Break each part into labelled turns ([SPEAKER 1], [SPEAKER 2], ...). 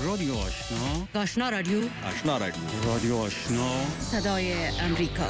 [SPEAKER 1] رادیو آشنا،
[SPEAKER 2] آشنا رادیو،
[SPEAKER 1] آشنا رادیو، رادیو آشنا،
[SPEAKER 2] صدای امریکا.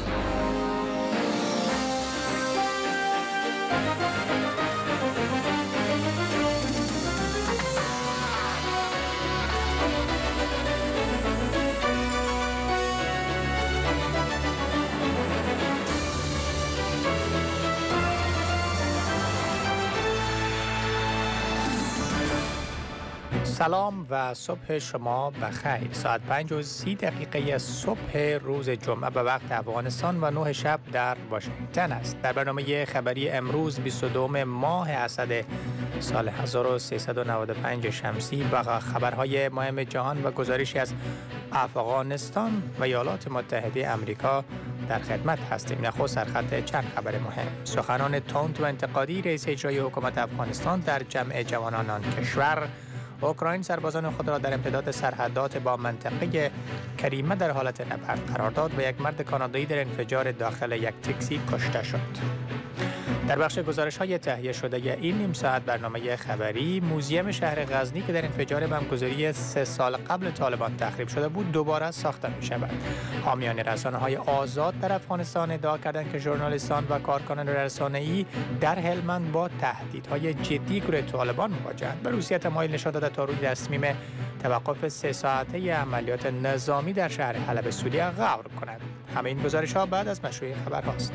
[SPEAKER 3] سلام و صبح شما بخیر. ساعت 5:30 صبح روز جمعه به وقت افغانستان و 9 شب در واشنگتن است. در برنامه خبری امروز 22 ماه اسد سال 1395 شمسی با خبرهای مهم جهان و گزارشی از افغانستان و ایالات متحده آمریکا در خدمت هستیم. نخست سرخط چند خبر مهم. سخنان تند و انتقادی رئیس اجرایی حکومت افغانستان در جمع جوانان آن کشور. اوکراین سربازان خود را در امتداد سرحدات با منطقه کریمه در حالت نبرد قرار داد و یک مرد کانادایی در انفجار داخل یک تاکسی کشته شد. در بخش گزارش‌های تهیه شده این نیم ساعت برنامه خبری، موزیم شهر غزنی که در انفجار بمبگذاری 3 سال قبل طالبان تخریب شده بود دوباره ساخته می‌شود. حامیان رسانه‌های آزاد در افغانستان ادعا کردند که ژورنالیستان و کارکنان رسانه‌ای در هلمند با تهدیدهای جدی گروه طالبان مواجه‌اند. به روسیه تمایل نشان داده تا روی تصمیم توقف 3 ساعته عملیات نظامی در شهر حلب سوریه غور کند. همه این گزارش‌ها بعد از مشروع خبر هاست.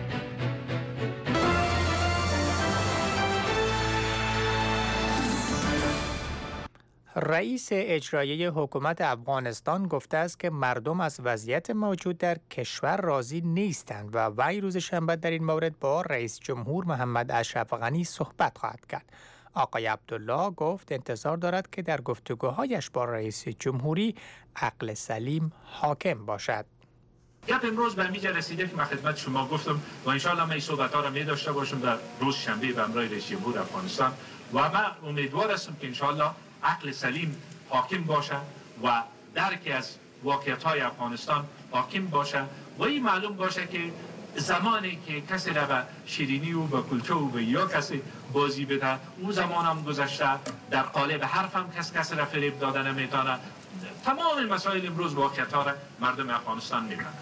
[SPEAKER 3] رئیس اجرایی حکومت افغانستان گفته است که مردم از وضعیت موجود در کشور راضی نیستند و وی روز شنبه در این مورد با رئیس جمهور محمد اشرف غنی صحبت خواهد کرد. آقای عبدالله گفت انتظار دارد که در گفتگوهایش با رئیس جمهوری عقل سلیم حاکم باشد.
[SPEAKER 4] گپ امروز به اینجا رسیده که من خدمت شما گفتم و انشاءالله من این صحبت‌ها را می داشته باشم در روز شنبه به همراه رئیس جمهور افغانستان و من امیدوار هستم که انشاءالله عقل سلیم حاکم باشه و درکی از واقعیت‌های افغانستان حاکم باشه و این معلوم باشه که زمانی که کسی را به شیرینی و به کلچه و به یا کسی بازی بده اون زمان هم گذشته. در قالب حرف هم کسی را فریب داده نمیتونه. تمام مسائل امروز واقعیت‌ها را مردم افغانستان می‌بینند.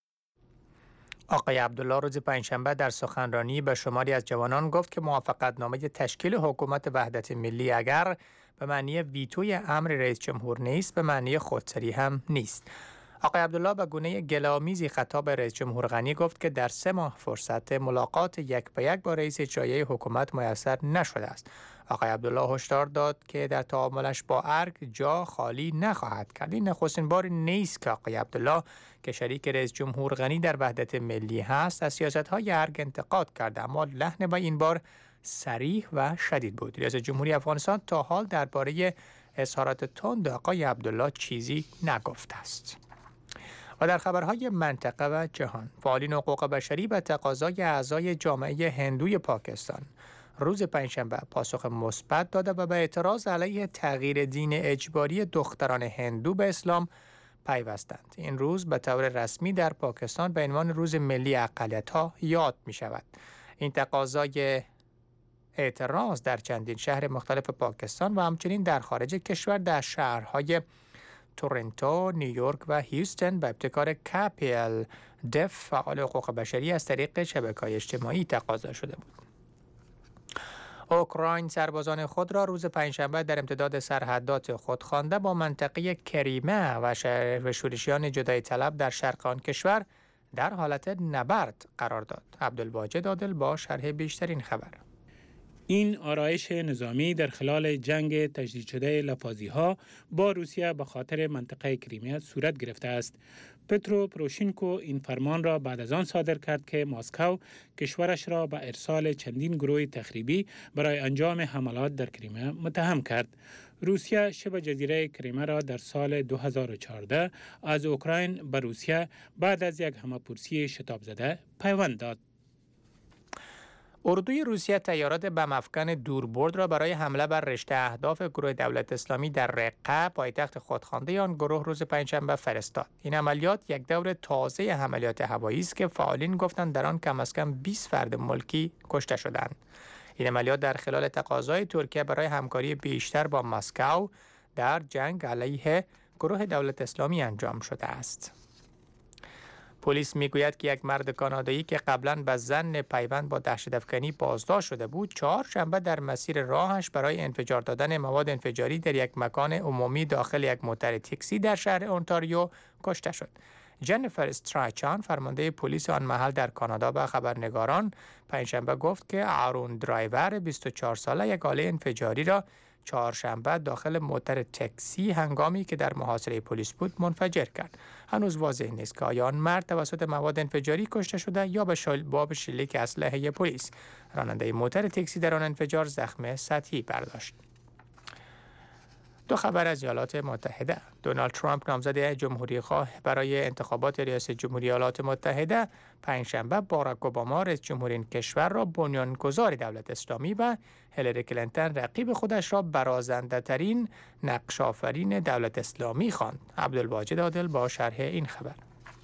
[SPEAKER 3] آقای عبدالله روز پنجشنبه در سخنرانی به شماری از جوانان گفت که موافقتنامه تشکیل حکومت وحدت ملی اگر به معنی ویتوی امر رئیس جمهور نیست، به معنی خودسری هم نیست. آقای عبدالله به گونه گلامیزی خطاب رئیس جمهور غنی گفت که در 3 ماه فرصت ملاقات یک به یک با رئیس اجرایی حکومت میسر نشده است. آقای عبدالله هشدار داد که در تعاملش با ارگ جا خالی نخواهد کرد. این نخستین بار نیست که آقای عبدالله که شریک رئیس جمهور غنی در وحدت ملی هست از سیاست‌های ارگ انتقاد کرد، اما لحن با این بار صریح و شدید بود. رئیس جمهوری افغانستان تا حال درباره اظهارات تند آقای عبدالله چیزی نگفته است. و در خبرهای منطقه و جهان، فعالین حقوق بشری به تقاضای اعضای جامعه هندوی پاکستان روز پنجشنبه پاسخ مثبت داده و به اعتراض علیه تغییر دین اجباری دختران هندو به اسلام پیوستند. این روز به طور رسمی در پاکستان به عنوان روز ملی اقلیت‌ها یاد می شود. این تقاضای اعتراض در چندین شهر مختلف پاکستان و همچنین در خارج کشور در شهرهای تورنتو، نیویورک و هیوستن به ابتکار کاپیل دف فعال حقوق بشری از طریق شبکه‌های اجتماعی تقاضا شده بود. اوکراین سربازان خود را روز پنجشنبه در امتداد سرحدات خود خوانده با منطقه کریمه و شورشیان جدایی طلب در شرق آن کشور در حالت نبرد قرار داد. عبدالواجد عادل با شرح بیشترین خبر.
[SPEAKER 5] این آرایش نظامی در خلال جنگ تجدید شده لفاظی‌ها با روسیه به خاطر منطقه کریمه صورت گرفته است. پترو پروشینکو این فرمان را بعد از آن صادر کرد که مسکو کشورش را به ارسال چندین گروه تخریبی برای انجام حملات در کریمه متهم کرد. روسیه شبه جزیره کریمه را در سال 2014 از اوکراین به روسیه بعد از یک همه‌پرسی شتاب زده پیوند داد.
[SPEAKER 3] اردوی روسیه طیارات بم‌افکن دوربرد را برای حمله بر رشته اهداف گروه دولت اسلامی در رقه پایتخت خودخوانده آن گروه روز پنجشنبه فرستاد. این عملیات یک دور تازه عملیات هوایی است که فعالین گفتند در آن کم از کم 20 فرد ملکی کشته شدند. این عملیات در خلال تقاضای ترکیه برای همکاری بیشتر با مسکو در جنگ علیه گروه دولت اسلامی انجام شده است. پلیس میگوید که یک مرد کانادایی که قبلا به ظن پیوند با دهشت‌افکنی بازداشت شده بود، چهارشنبه در مسیر راهش برای انفجار دادن مواد انفجاری در یک مکان عمومی داخل یک موتر تاکسی در شهر اونتاریو کشته شد. جنیفر استرایچان، فرمانده پلیس آن محل در کانادا، به خبرنگاران پنجشنبه گفت که آرون درایور 24 ساله یک آله انفجاری را چهارشنبه داخل موتر تاکسی هنگامی که در محاصره پلیس بود منفجر کرد. هنوز واضح نیست که آیا آن مرد توسط مواد انفجاری کشته شده یا به شلیک اسلحه پلیس. راننده موتر تاکسی در آن انفجار زخم سطحی برداشت. دو خبر از ایالات متحده. دونالد ترامپ، نامزد جمهوری‌خواه برای انتخابات ریاست جمهوری ایالات متحده، پنجشنبه باراک اوباما رئیس جمهور این کشور را بنیانگذار دولت اسلامی و هیلاری کلینتون رقیب خودش را برازنده ترین نقش آفرین دولت اسلامی خواند. عبدالواجد عادل با شرح این خبر.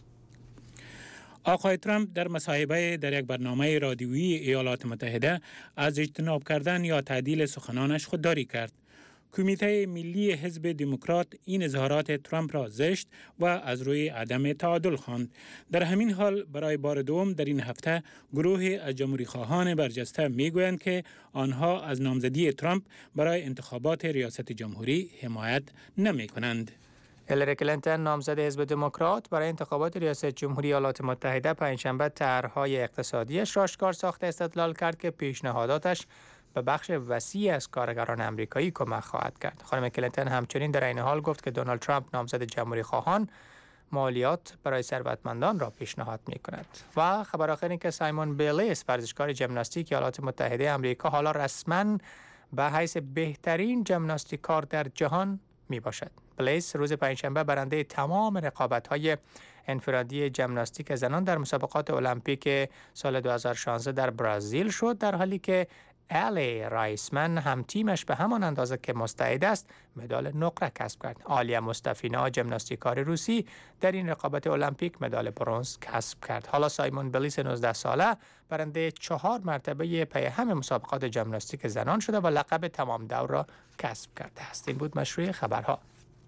[SPEAKER 5] آقای ترامپ در مصاحبه در یک برنامه رادیویی ایالات متحده از اجتناب کردن یا تعدیل سخنانش خودداری کرد. کمیته ملی حزب دموکرات این اظهارات ترامپ را زشت و از روی عدم تعادل خواند. در همین حال برای بار دوم در این هفته گروه از جمهوری خواهان برجسته میگویند که آنها از نامزدی ترامپ برای انتخابات ریاست جمهوری حمایت نمی کنند.
[SPEAKER 3] هیلاری کلینتون، نامزد حزب دموکرات برای انتخابات ریاست جمهوری ایالات متحده، پنجشنبه طرح‌های اقتصادیش را آشکار ساخته استدلال کرد که پیشنهاداتش به بخش وسیع از کارگران آمریکایی کمک خواهد کرد. خانم کلینتون همچنین در این حال گفت که دونالد ترامپ، نامزد جمهوری خواهان، مالیات برای ثروتمندان را پیشنهاد می کند. و خبر آخر این که سایمون بیلیس، ورزشکار ژیمناستیک ایالات متحده آمریکا، حالا رسما به حیث بهترین ژیمناستیککار در جهان می باشد. بیلیس روز پنجشنبه برنده تمام رقابت‌های انفرادی ژیمناستیک زنان در مسابقات المپیک سال 2016 در برزیل شد، در حالی که الی رایسمن هم تیمش به همان اندازه که مستعد است مدال نقره کسب کرد. آلیا مصطفینا، ژیمناستیککار روسی، در این رقابت المپیک مدال برنز کسب کرد. حالا سایمون بیلیس 19 ساله برنده 4 مرتبه پی هم مسابقات ژیمناستیک زنان شده و لقب تمام دور را کسب کرده است. این بود مشروع خبرها.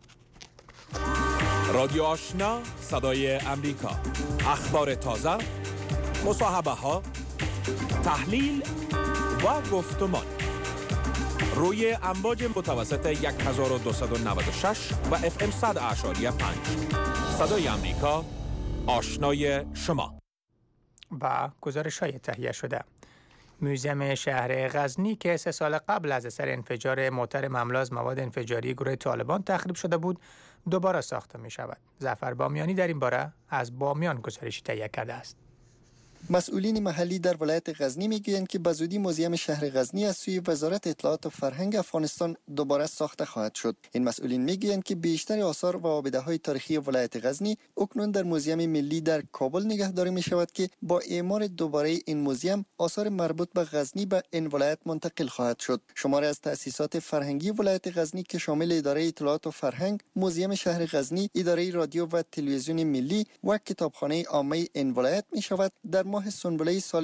[SPEAKER 6] رادیو آشنا، صدای امریکا. اخبار تازه، مصاحبه ها، تحلیل و گفتمان روی امواج متوسط 1296 و FM 100.5. صدای امریکا، آشنای شما.
[SPEAKER 3] و گزارش‌های تهیه شده. موزیم شهر غزنی که 3 سال قبل از اثر انفجار موتر مملو از مواد انفجاری گروه طالبان تخریب شده بود، دوباره ساخته می شود. ظفر بامیانی در این باره از بامیان گزارشی تهیه کرده است.
[SPEAKER 7] مسئولین محلی در ولایت غزنی میگویند که به زودی موزیم شهر غزنی از سوی وزارت اطلاعات و فرهنگ افغانستان دوباره ساخته خواهد شد. این مسئولین میگویند که بیشتر آثار و آبده‌های تاریخی ولایت غزنی اکنون در موزیم ملی در کابل نگهداری می شود که با اعمار دوباره این موزیم آثار مربوط به غزنی به این ولایت منتقل خواهد شد. شماری از تأسیسات فرهنگی ولایت غزنی که شامل اداره اطلاعات و فرهنگ، موزیم شهر غزنی، اداره رادیو و تلویزیون ملی و کتابخانه عامه این ولایت می شود در ماه سنبله سال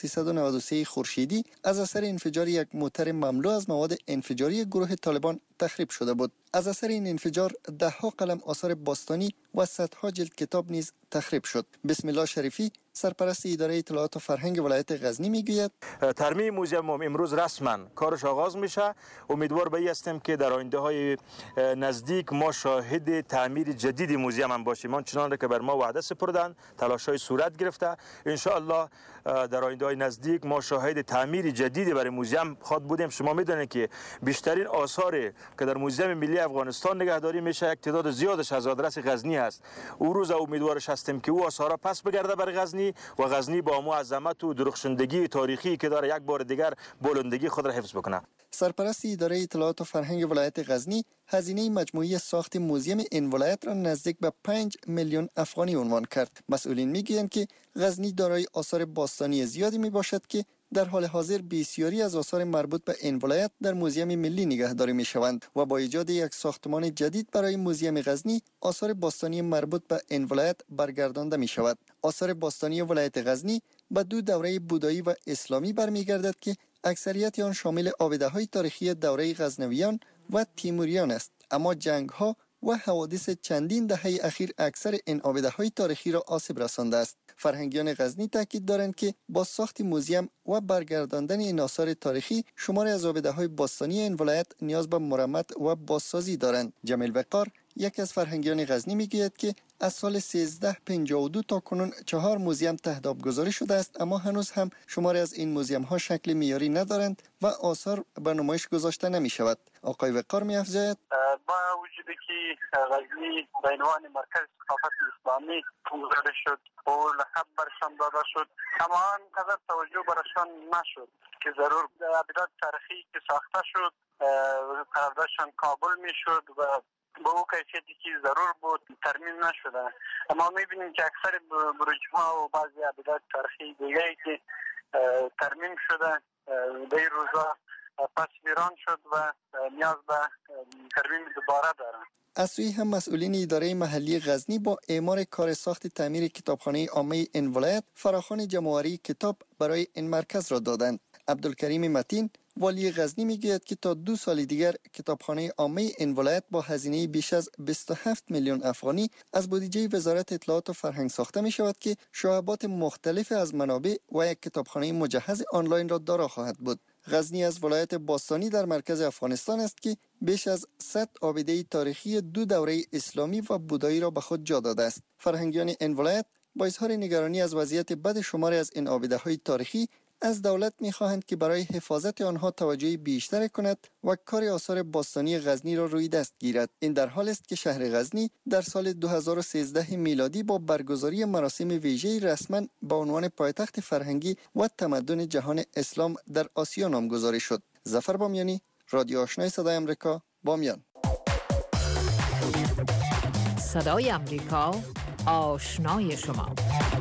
[SPEAKER 7] 1393 خورشیدی از اثر انفجار یک موتر مملو از مواد انفجاری گروه طالبان تخریب شده بود. از اثر این انفجار 10 قلم آثار باستانی و صدها جلد کتاب نیز تخریب شد. بسم الله شریفی، سرپرست اداره اطلاعات و فرهنگ ولایت غزنی میگوید
[SPEAKER 8] ترمیم موزیم امروز رسما کارش آغاز میشه. امیدوار به این هستیم که در آینده های نزدیک ما شاهد تعمیر جدید موزیم هم باشیم. آنچنان که بر ما وعده سپردن، تلاش‌های صورت گرفته. ان شاء الله در آینده های نزدیک ما شاهد تعمیر جدیدی برای موزیم خواهد بودیم. شما میدونید که بیشترین آثاری که در موزیم ملی افغانستان نگهداری میشه یک تعداد زیادش از آدرس غزنی است. او روز امیدوارش هستیم که او آثارا پس بگرده بر غزنی و غزنی با مو عظمت و درخشندگی تاریخی که داره یک بار دیگر بلندگی خود را حفظ بکنه.
[SPEAKER 7] سرپرست اداره اطلاعات و فرهنگ ولایت غزنی هزینه مجموعی ساخت موزیم این ولایت را نزدیک به 5 میلیون افغانی عنوان کرد. مسئولین میگویند که غزنی دارای آثار باستانی زیادی می باشد که در حال حاضر بسیاری از آثار مربوط به این ولایت در موزیم ملی نگهداری می شوند و با ایجاد یک ساختمان جدید برای موزیم غزنی آثار باستانی مربوط به این ولایت برگردانده می شود. آثار باستانی ولایت غزنی به 2 دوره بودایی و اسلامی برمیگردد که اکثریت آن شامل آبده‌های تاریخی دوره غزنویان و تیموریان است. اما جنگ ها و حوادث چندین دهه اخیر اکثر این آبده‌های تاریخی را آسیب رسانده است. فرهنگیان غزنی تاکید دارند که با ساخت موزیم و برگرداندن این آثار تاریخی شماری از آبده‌های باستانی این ولایت نیاز به مرمت و بازسازی دارند. جمیل وقار یکی از فرهنگیان غزنی میگوید که از سال 1352 تا کنون 4 موزیم تحت آبگذاری شده است، اما هنوز هم شماری از این موزیم ها شکل معیاری ندارند و آثار به نمایش گذاشته نمی شود. آقای وقار می افزاید
[SPEAKER 9] با وجودی که غزنی به عنوان مرکز ثقافت اسلامی گذاشته شد و لقب برشان داده شد، اما آنقدر توجه برشان نشد که ضرور ابدات تاریخی که ساخته شد قراردادشان کابل می شد و با او کیفیتی که ضرور بود ترمیم نشده. اما میبینیم که اکثر برج ها و بعضی ابدات تاریخی دیگه که ترمیم شده در این روزا پس ویران شد و نیاز به ترمیم دوباره دارند.
[SPEAKER 7] از سوی هم مسئولین اداره محلی غزنی با اعمار کار ساخت تعمیر کتابخانه عامه این ولایت فراخوان جمع‌آوری کتاب برای این مرکز را دادند. عبدالکریم متین والی غزنی میگوید که تا 2 سال دیگر کتابخانه عامه این ولایت با هزینه بیش از 27 میلیون افغانی از بودجه وزارت اطلاعات و فرهنگ ساخته می شود که شعبات مختلف از منابع و یک کتابخانه مجهز آنلاین را دارا خواهد بود. غزنی از ولایت باستانی در مرکز افغانستان است که بیش از 100 آبده تاریخی 2 دوره اسلامی و بودایی را به خود جا داده است. فرهنگیان این ولایت با اظهار نگرانی از وضعیت بد شماری از این آبده‌های تاریخی از دولت می‌خواهند که برای حفاظت آنها توجه بیشتر کند و کار آثار باستانی غزنی را روی دست گیرد. این در حال است که شهر غزنی در سال 2013 میلادی با برگزاری مراسم ویژه رسما با عنوان پایتخت فرهنگی و تمدن جهان اسلام در آسیا نامگذاری شد. ظفر بامیانی، رادیو آشنای صدای آمریکا، بامیان.
[SPEAKER 10] صدای آمریکا، آشنای شما.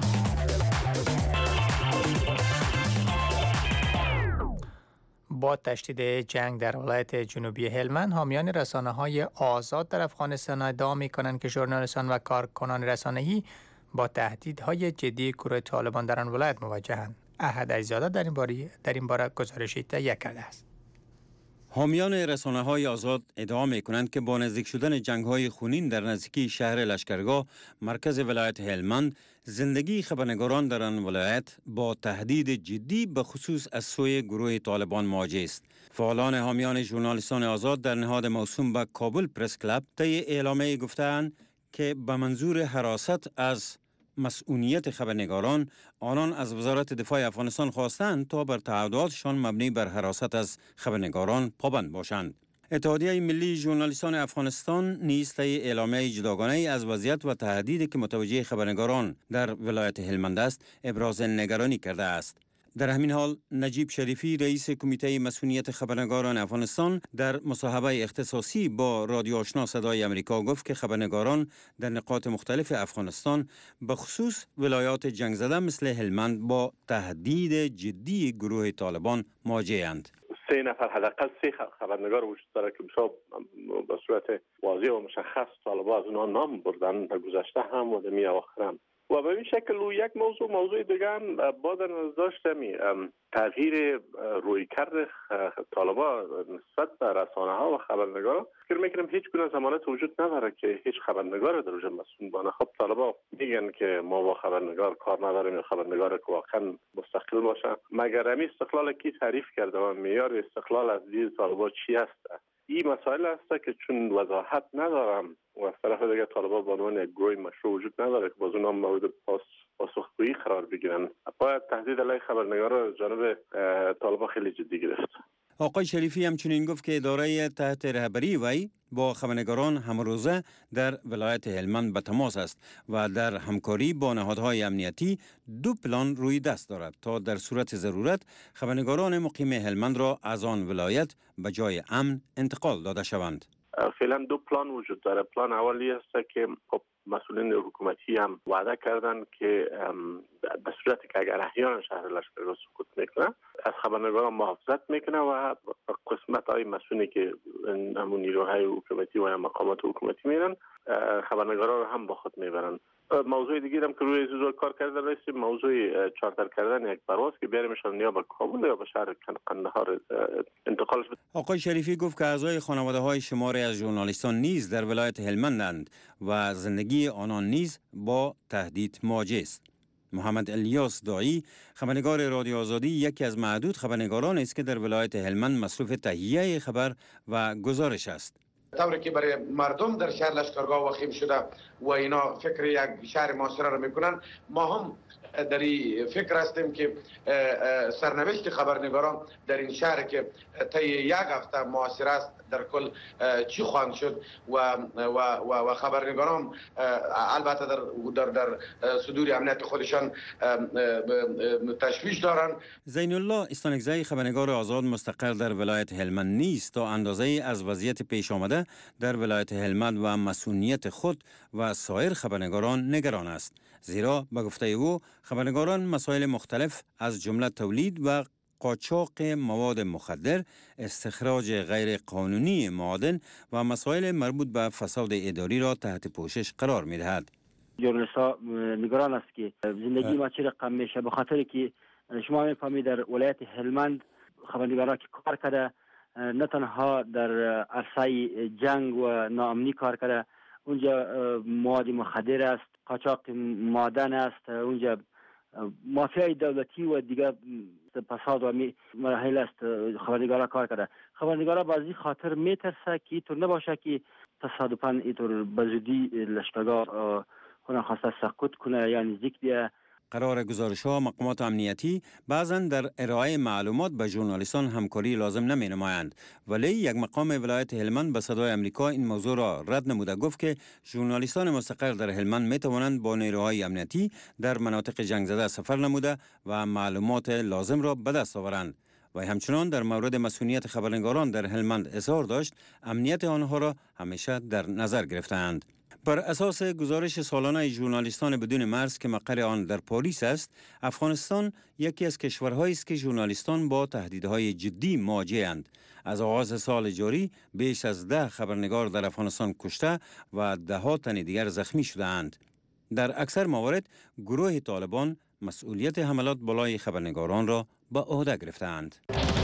[SPEAKER 3] با تشدید جنگ در ولایت جنوبی هلمند، حامیان رسانه‌های آزاد در افغانستان ادعا می‌کنند که ژورنالیستان و کارکنان رسانه‌ای با تهدیدهای جدی گروه طالبان در آن ولایت مواجهند. احد عزیزاده در این باره گزارشی تهیه کرده است.
[SPEAKER 1] حامیان رسانه‌های آزاد ادعا می‌کنند که با نزدیک شدن جنگ‌های خونین در نزدیکی شهر لشکرگاه مرکز ولایت هلمند، زندگی خبرنگاران در آن ولایت با تهدید جدی به خصوص از سوی گروه طالبان مواجه است. فعالان حامیان ژورنالیستان آزاد در نهاد موسوم به کابل پرس کلاب طی اعلامیه گفتند که به منظور حراست از مسئولیت خبرنگاران، آنان از وزارت دفاع افغانستان خواستند تا بر تعهداتشان مبنی بر حراست از خبرنگاران پابند باشند. اتحادیه ملی ژورنالیستان افغانستان نیز طی اعلامیه جداگانه از وضعیت و تهدیدی که متوجه خبرنگاران در ولایت هلمند است ابراز نگرانی کرده است. در همین حال نجیب شریفی رئیس کمیته مسئولیت خبرنگاران افغانستان در مصاحبه اختصاصی با رادیو آشنا صدای آمریکا گفت که خبرنگاران در نقاط مختلف افغانستان به خصوص ولایات جنگ زده مثل هلمند با تهدید جدی گروه طالبان مواجه‌اند.
[SPEAKER 11] 3 نفر حداقل 3 خبرنگار وجود داره که به صورت واضح و مشخص طالبان از اونها نام بردن در گذشته هم و در اواخر هم. و به این شکل یک موضوع دیگه هم با در نظر داشتم تغییر رویکرد طالبان نسبت به رسانه ها و خبرنگاران. فکر میکنم هیچ گونه ضمانت وجود نداره که هیچ خبرنگار در اونجا مسئول بانه. خب طالبان میگن که ما با خبرنگار کار نداریم یا خبرنگار که واقعا مستقل باشه، مگر همین استقلال کی تعریف کرده و معیار استقلال از دید طالبان چی هست؟ این مسائل است که چون وضاحت ندارم و از طرف دیگه طالبان به عنوان یک گروه مشروع وجود نداره که باز اونها مورد پاسخگویی قرار بگیرن، باید تهدید علیه خبرنگاران جانب طالبان خیلی جدی گرفت.
[SPEAKER 1] آقای شریفی همچنین گفت که اداره تحت رهبری وی با خبرنگاران همروزه در ولایت هلمند به تماس است و در همکاری با نهادهای امنیتی 2 پلان روی دست دارد تا در صورت ضرورت خبرنگاران مقیم هلمند را از آن ولایت به جای امن انتقال داده شوند.
[SPEAKER 11] فعلا 2 پلان وجود داره. پلان اولی است که مسئولین حکومتی هم وعده کردن که به صورتی که اگر احیانا شهر لشکرگاه سقوط میکنه از خبرنگاران محافظت میکنه و قسمت های مسئولی که همون نیروهای حکومتی و مقامات حکومتی میرن خبرنگاران رو هم با خود میبرن. موضوع دیگه هم که روی زور کار کرده رئیس موضوع چارتر کردن یک پرواز که بیاریمشان یا به کابل یا به شهر قندهار انتقالش.
[SPEAKER 1] آقای شریفی گفت که اعضای خانواده های شماری از ژورنالیستان نیز در ولایت هلمندند و زندگی آنان نیز با تهدید مواجه است. محمد الیاس دایی خبرنگار رادیو آزادی یکی از معدود خبرنگاران است که در ولایت هلمند مصروف تهیه خبر و گزارش است.
[SPEAKER 12] طوری که برای مردم در شهر لشکرگاه وخیم شده و اینا فکر یک شهر معاصره را میکنن، ما هم در این فکر هستیم که سرنوشت خبرنگاران در این شهر که طی یک هفته معاصره است در کل چی خواهند شد و خبرنگاران البته در صدور امنیت خودشان تشویش دارند.
[SPEAKER 1] زین الله استانکزی خبرنگار آزاد مستقر در ولایت هلمند نیست تا اندازه از وضعیت پیش آمده در ولایت هلمند و مسئولیت خود و سایر خبرنگاران نگران است، زیرا به گفته او خبرنگاران مسائل مختلف از جمله تولید و قاچاق مواد مخدر، استخراج غیر قانونی معادن و مسائل مربوط به فساد اداری را تحت پوشش قرار می دهد.
[SPEAKER 13] ژورنالیست‌ها نگران است که زندگی ما چه رقم میشه، به خاطر که شما میفهمید در ولایت هلمند خبرنگاران که کار کرده نه تنها در عرصه جنگ و ناامنی کار کرده، اونجا مواد مخدر است، قاچاق معدن است، اونجا مافیای دولتی و دیگر فساد و مراحل است خبرنگارا کار کرده. خبرنگارا بازی خاطر میترسه که اینطور نباشه که تصادفاً اینطور بزودی لشکرگاه خونه خواسته سقوط کنه یا نزدیک بیه.
[SPEAKER 1] قرار گزارش‌ها مقامات امنیتی بعضاً در ارائه معلومات به ژورنالیستان همکاری لازم نمی‌نمایند، ولی یک مقام ولایت هلمند به صدای آمریکا این موضوع را رد نموده گفت که ژورنالیستان مستقر در هلمند می‌توانند با نیروهای امنیتی در مناطق جنگ زده سفر نموده و معلومات لازم را به دست آورند. و همچنان در مورد مسئولیت خبرنگاران در هلمند اظهار داشت امنیت آنها را همیشه در نظر گرفتند. بر اساس گزارش سالانه ژورنالیستان بدون مرز که مقر آن در پاریس است، افغانستان یکی از کشورهایی است که ژورنالیستان با تهدیدهای جدی مواجه‌اند. از آغاز سال جاری بیش از 10 خبرنگار در افغانستان کشته و ده‌ها تن دیگر زخمی شده‌اند. در اکثر موارد گروه طالبان مسئولیت حملات بالای خبرنگاران را به عهده گرفته‌اند.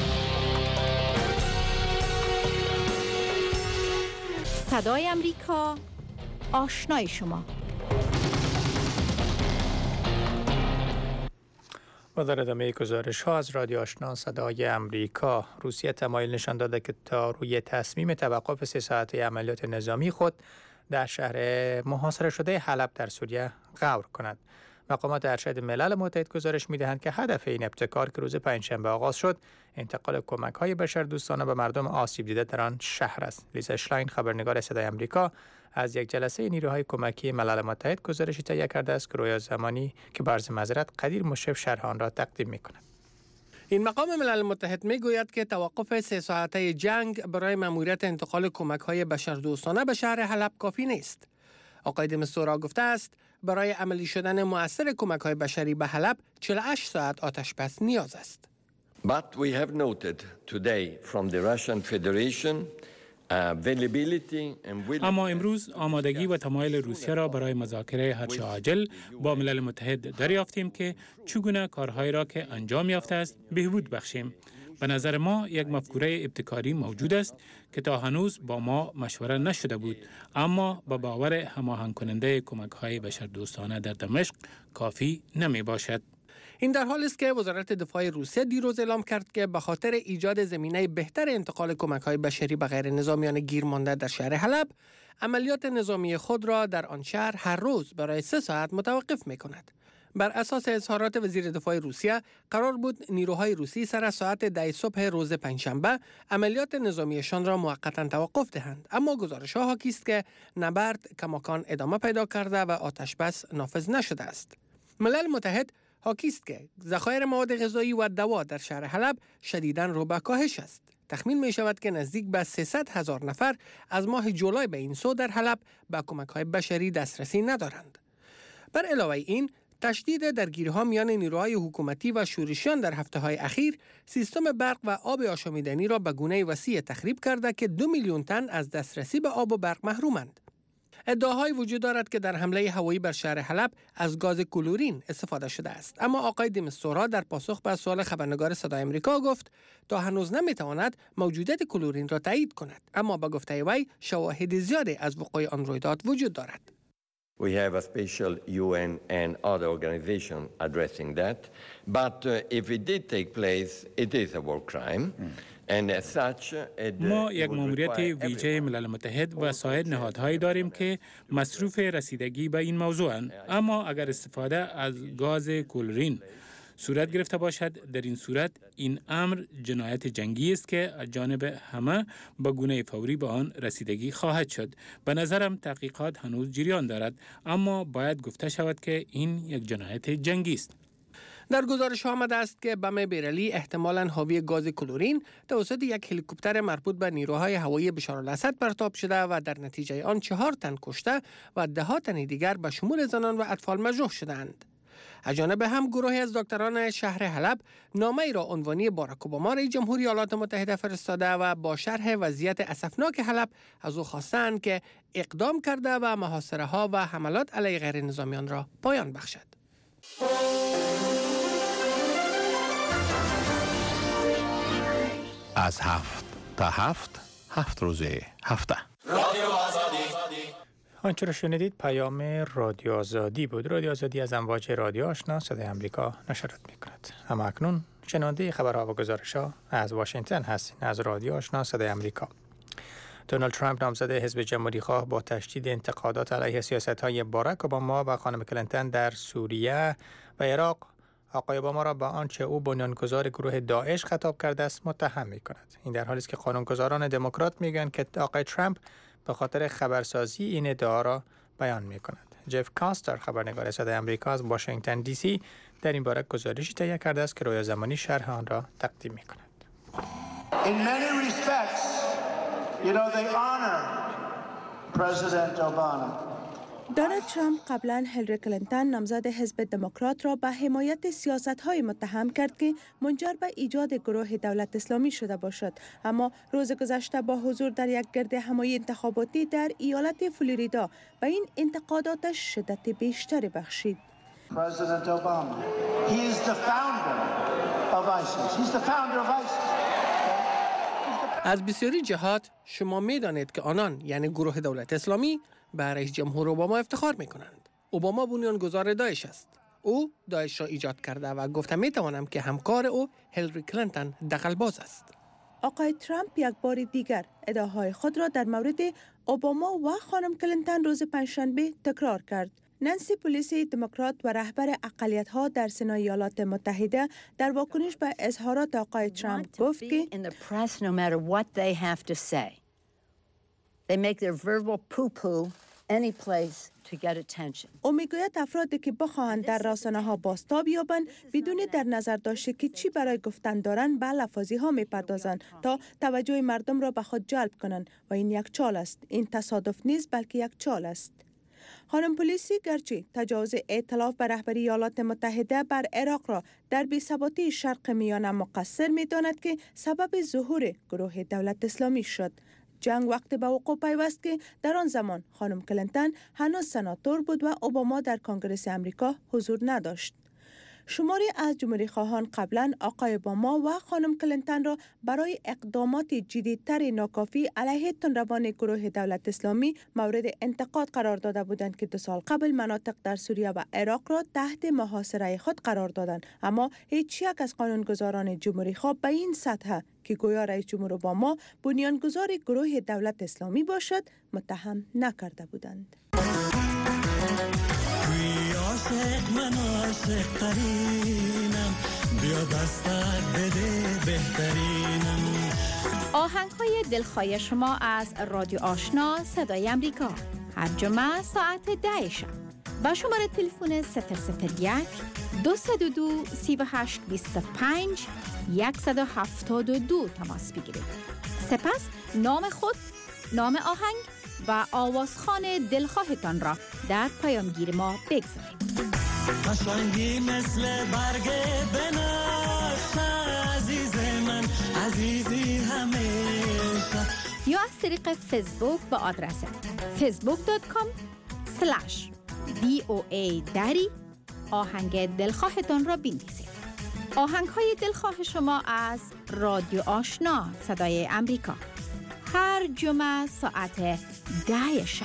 [SPEAKER 10] صدای امریکا، آشنای شما.
[SPEAKER 3] و در ادامه گزارش ها از رادیو آشنا صدای امریکا، روسیه تمایل نشان داده که تا روی تصمیم توقف 3 ساعته عملیات نظامی خود در شهر محاصره شده حلب در سوریه غور کند. مقامات ارشد ملل متحد گزارش می‌دهند که هدف این ابتکار که روز پنجشنبه آغاز شد، انتقال کمک‌های بشردوستانه به مردم آسیب دیده در آن شهر است. لیزا اشلاین خبرنگار صدای آمریکا از یک جلسه نیروهای کمکی ملل متحد گزارشی تهیه کرده است که رویا زمانی که به عرض معذرت قدیر مشرف شرح آن را تقدیم می‌کند.
[SPEAKER 14] این مقام ملل متحد میگوید که توقف 3 ساعته جنگ برای مأموریت انتقال کمک‌های بشردوستانه به شهر حلب کافی نیست. آقای د مستورا گفته است برای عملی شدن مؤثر کمک‌های بشری به حلب 48 ساعت آتش‌بس نیاز است.
[SPEAKER 15] But we have noted today from the Russian Federation
[SPEAKER 5] اما امروز آمادگی و تمایل روسیه را برای مذاکره هرچه عاجل با ملل متحد دریافتیم که چگونه کارهایی را که انجام یافته است بهبود بخشیم. به نظر ما یک مفکوره ابتکاری موجود است که تا هنوز با ما مشوره نشده بود، اما با باور هماهنگ کننده کمک‌های بشردوستانه در دمشق کافی نمی باشد.
[SPEAKER 14] این در حالی است که وزارت دفاع روسیه دیروز اعلام کرد که به خاطر ایجاد زمینه بهتر انتقال کمک‌های بشری به غیر نظامیان گیر مانده در شهر حلب، عملیات نظامی خود را در آن شهر هر روز برای 3 ساعت متوقف می‌کند. بر اساس اظهارات وزیر دفاع روسیه، قرار بود نیروهای روسی سر ساعت 10 صبح روز پنجشنبه عملیات نظامیشان را موقتا توقف دهند، اما گزارش‌ها حاکی است که نبرد کماکان ادامه پیدا کرده و آتش‌بس نافذ نشده است. ملل متحد حاکی است که ذخایر مواد غذایی و دوا در شهر حلب شدیداً رو به کاهش است. تخمین می شود که نزدیک به 300,000 نفر از ماه جولای به این سو در حلب به کمک‌های بشری دسترسی ندارند. بر علاوه این، تشدید درگیری‌ها میان نیروهای حکومتی و شورشیان در هفته‌های اخیر سیستم برق و آب آشامیدنی را به گونه وسیع تخریب کرده که 2 میلیون تن از دسترسی به آب و برق محرومند. ادعاهای وجود دارد که در حمله هوایی بر شهر حلب از گاز کلورین استفاده شده است، اما آقای دیمستورا در پاسخ به سوال خبرنگار صدای آمریکا گفت تا هنوز نمیتواند موجودیت کلورین را تایید کند، اما به گفته وی شواهد زیادی از وقوع آن رویداد وجود دارد.
[SPEAKER 15] We have a special UN and other organization addressing that, but if it did take place, it is a war crime.
[SPEAKER 5] ما یک ماموریت ویژه ملل متحد و سایر نهادهایی داریم که مصروف رسیدگی به این موضوعند، اما اگر استفاده از گاز کلورین صورت گرفته باشد، در این صورت این امر جنایت جنگی است که از جانب همه به گونه فوری به آن رسیدگی خواهد شد. به نظرم تحقیقات هنوز جریان دارد، اما باید گفته شود که این یک جنایت جنگی است.
[SPEAKER 14] در گزارش آمده است که بم بیرلی احتمالاً حاوی گاز کلورین توسط یک هلیکوپتر مربوط به نیروهای هوایی بشارالاسد پرتاب شده و در نتیجه آن 4 تن کشته و 10 تن دیگر به شمول زنان و اطفال مجروح شدند. از جانب هم گروهی از دکتران شهر حلب نامه‌ای را عنوانی باراک اوباما رئیس جمهوری ایالات متحده فرستاده و با شرح وضعیت اسفناک حلب از او خواستند که اقدام کرده و محاصره‌ها و حملات علیه غیر نظامیان را پایان بخشد.
[SPEAKER 16] از 7 تا 7 روز هفته.
[SPEAKER 3] رادیو آزادی. آنچه را شنیدید پیام رادیو آزادی بود. رادیو آزادی از امواج رادیو آشنا صدای آمریکا نشرات می‌کند. اما اکنون شنونده خبرها و گزارش‌ها از واشنگتن هستین از رادیو آشنا صدای آمریکا. دونالد ترامپ نامزد حزب جمهوری‌خواه با تشدید انتقادات علیه سیاست‌های باراک اوباما و خانم کلینتون در سوریه و عراق آقای اوباما را به آنچه او بنیانگذار گروه داعش خطاب کرده است متهم می‌کند. این در حالی است که قانونگذاران دموکرات می‌گویند که آقای ترامپ به خاطر خبرسازی این ادعا را بیان می‌کند. جف کاستر خبرنگار صدای آمریکا از واشنگتن دی سی در این باره گزارشی تهیه کرده است که رویا زمانی شرح آن را تقدیم می‌کند.
[SPEAKER 17] In many respects, they honor President Obama.
[SPEAKER 18] دونالد ترامپ قبلا هیلاری کلینتون نامزد حزب دموکرات را به حمایت سیاست‌های متهم کرد که منجر به ایجاد گروه دولت اسلامی شده باشد، اما روز گذشته با حضور در یک گرد همایی انتخاباتی در ایالت فلوریدا به این انتقاداتش شدت بیشتری بخشید.
[SPEAKER 17] President Obama, he is the founder of ISIS. He's the founder of ISIS.
[SPEAKER 14] از بسیاری جهات شما می‌دانید که آنان یعنی گروه دولت اسلامی به رئیس جمهور اوباما افتخار می‌کنند. اوباما بنیانگذار داعش است. او داعش را ایجاد کرده و گفته می‌توانم که همکار او هیلاری کلینتون دغل‌باز است.
[SPEAKER 18] آقای ترامپ یک بار دیگر ادعاهای خود را در مورد اوباما و خانم کلینتون روز پنجشنبه تکرار کرد. نانسی پلیسی دموکرات و رهبر اقلیت‌ها در سنای ایالات متحده در واکنش به اظهارات آقای ترامپ گفت که او میگوید افرادی که بخواهند در رسانه‌ها بازتاب یابند بدون در نظر داشته که چی برای گفتن دارند به لفاظی‌ها می‌پردازند تا توجه مردم را به خود جلب کنند و این یک چال است. این تصادف نیست بلکه یک چال است. خانم پلیسی گرچه تجاوز ائتلاف به رهبری ایالات متحده بر عراق را در بی‌ثباتی شرق میانه مقصر می‌داند که سبب ظهور گروه دولت اسلامی شد. جنگ وقت به وقوع پیوست که در آن زمان خانم کلینتون هنوز سناتور بود و اوباما در کنگره آمریکا حضور نداشت. شماری از جمهوری خواهان قبلا آقای اوباما و خانم کلینتون را برای اقدامات جدیدتر ناکافی علیه تندروان گروه دولت اسلامی مورد انتقاد قرار داده بودند که 2 سال قبل مناطق در سوریه و عراق را تحت محاصره خود قرار دادند، اما هیچ یک از قانونگذاران جمهوری خواه به این سطح که گویا رئیس جمهور اوباما بنیانگذار گروه دولت اسلامی باشد متهم نکرده بودند.
[SPEAKER 19] عاشق من عاشق ترینم بیا دستت بده بهترینم.
[SPEAKER 10] آهنگ‌های دلخواه شما از رادیو آشنا صدای آمریکا هر جمعه ساعت 10 شب با شماره تلفن 001 202 38 25 172 تماس بگیرید. سپس نام خود، نام آهنگ و آوازخوان دلخواهتان را در پیامگیر ما بگذارید.
[SPEAKER 19] قشنگی مثل برگ بنفشه عزیز من، عزیزی همیشه.
[SPEAKER 10] یا از طریق فیسبوک با آدرس facebook.com/VOA دری آهنگ دلخواهتان را بنویسید. آهنگ های دلخواه شما از رادیو آشنا صدای امریکا، هر جمعه ساعت 10 شب.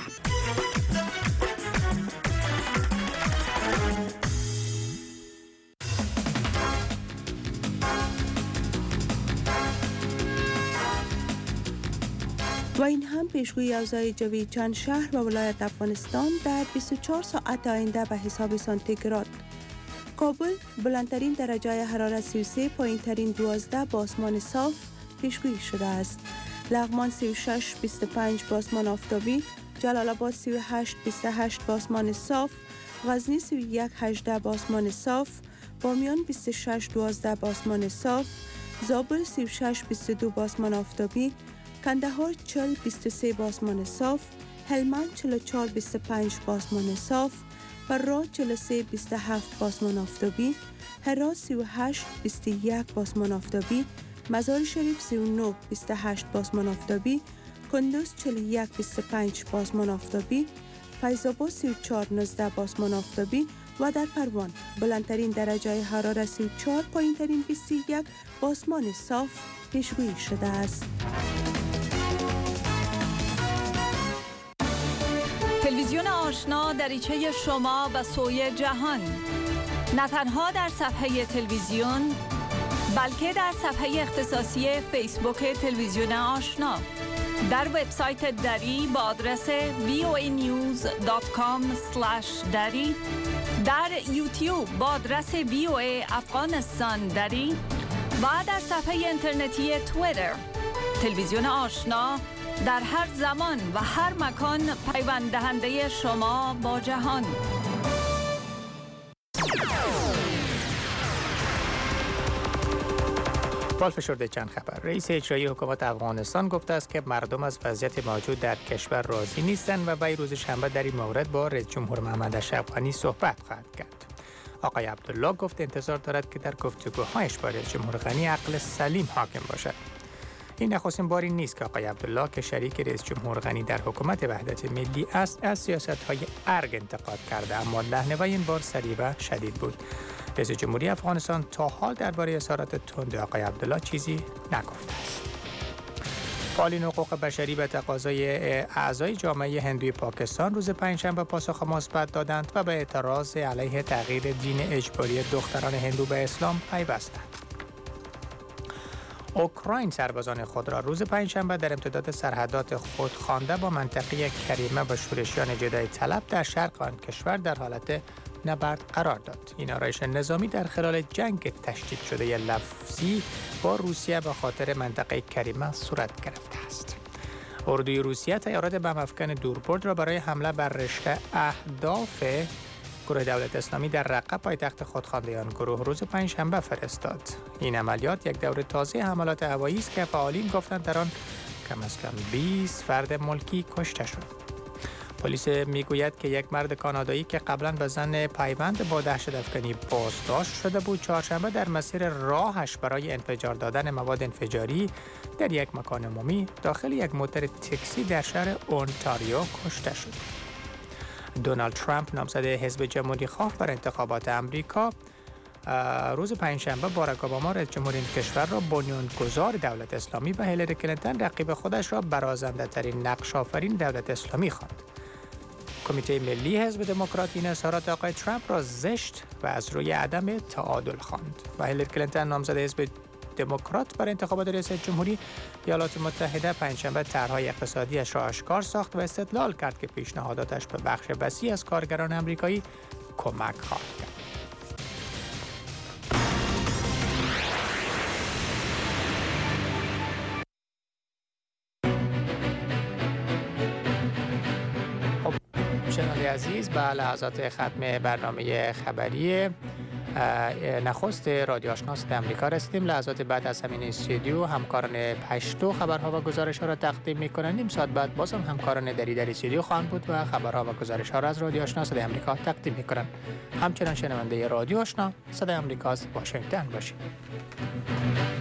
[SPEAKER 18] و این هم پیشگویی اوضاع جوی چند شهر و ولایت افغانستان در 24 ساعت آینده به حساب سانتیگراد. کابل بلندترین درجه حرارت 33، پایینترین 12 با آسمان صاف پیشگویی شده است. لغمان 36-25 با آسمان آفتابی، جلال آباد 38-28 با آسمان صاف، غزنی 31-18 با آسمان صاف، بامیان 26-12 با آسمان صاف، زابل 36-22 با آسمان آفتابی، کندهار 40-23 با آسمان صاف، هلمند 44-25 با آسمان صاف، فرا 43-27 با آسمان آفتابی، هرات 38-21 با آسمان آفتابی، مزار شریف 39-28 با آسمان آفتابی، کندوز 41-25 با آسمان آفتابی، فیض آباد 34-19 با آسمان آفتابی و در پروان بلندترین درجه حرارت 34، پایینترین 21 با آسمان صاف پیشگویی شده است.
[SPEAKER 20] تلویزیون آشنا دریچه شما به سوی جهان، نه تنها در صفحه تلویزیون بلکه در صفحه اختصاصی فیسبوک تلویزیون آشنا، در وبسایت دری با آدرس voanews.com/dari، در یوتیوب با آدرس VOA افغانستان دری و در صفحه اینترنتی توییتر. تلویزیون آشنا در هر زمان و هر مکان پیوند دهنده شما با جهان.
[SPEAKER 3] فشرده چند خبر. رئیس اجرایی حکومت افغانستان گفته است که مردم از وضعیت موجود در کشور راضی نیستند و وی روز شنبه در این مورد با رئیس جمهور محمد اشرف غنی صحبت خواهد کرد. آقای عبدالله گفت انتظار دارد که در گفتگوهایش با رئیس جمهور غنی عقل سلیم حاکم باشد. این نخستین باری نیست که آقای عبدالله که شریک رئیس جمهور غنی در حکومت وحدت ملی است از سیاست‌های ارگ انتقاد کرده، اما لحن وی این بار سریع و شدید بود. رئیس جمهوری افغانستان تا حال درباره اظهارات تند آقای عبدالله چیزی نگفته است. فعالین حقوق بشری به تقاضای اعضای جامعه هندوی پاکستان روز پنجشنبه پاسخ مثبت دادند و به اعتراض علیه تغییر دین اجباری دختران هندو به اسلام پیوستند. اوکراین سربازان خود را روز پنجشنبه در امتداد سرحدات خود خوانده با منطقه کریمه و شورشیان جدای طلب در شرق آن کشور در حالت نبرد قرار داد. این آرایش نظامی در خلال جنگ تشدید شده لفظی با روسیه به خاطر منطقه کریمه صورت گرفته است. اردوی روسیه تیارات بم‌افکن دوربرد را برای حمله بر رشته اهداف گروه دولت اسلامی در رقه پایتخت خودخوانده آن گروه روز پنجشنبه فرستاد. این عملیات یک دور تازه حملات هوایی است که فعالین گفتند در آن کم از کم 20 فرد ملکی کشته شد. پلیس میگوید که یک مرد کانادایی که قبلا به زن پیوند با دهشت افکنی بازداشت شده بود، چهارشنبه در مسیر راهش برای انفجار دادن مواد انفجاری در یک مکان عمومی داخل یک موتر تاکسی در شهر اونتاریو کشته شد. دونالد ترامپ نامزد حزب جمهوری خواه بر انتخابات امریکا روز پنجشنبه باراک اوباما رئیس جمهور این کشور را بنیانگذار دولت اسلامی و هیلاری کلینتون رقیب خودش را برازنده ترین نقش آفرین دولت اسلامی خواند. کمیته ملی حزب دموکرات این اظهارات آقای ترامپ را زشت و از روی عدم تعادل خواند و هیلاری کلینتون نامزد حزب دموکرات برای انتخابات ریاست جمهوری ایالات متحده پنجشنبه طرح‌های اقتصادیش را آشکار ساخت و استدلال کرد که پیشنهاداتش به بخش وسیع از کارگران آمریکایی کمک خواهد کرد. شنونده عزیز، به لحظات ختم برنامه خبری نخست رادیو آشنا صدای آمریکا رسیدیم. لحظات بعد از همین استودیو همکاران پشتو خبرها و گزارش‌ها را تقدیم می‌کنند. نیم ساعت بعد باز هم همکاران در استودیو خواهند بود و خبرها و گزارش‌ها را از رادیو آشنا صدای آمریکا تقدیم می‌کنند. همچنان شنونده رادیو آشنا صدای آمریکا از واشنگتن باشید.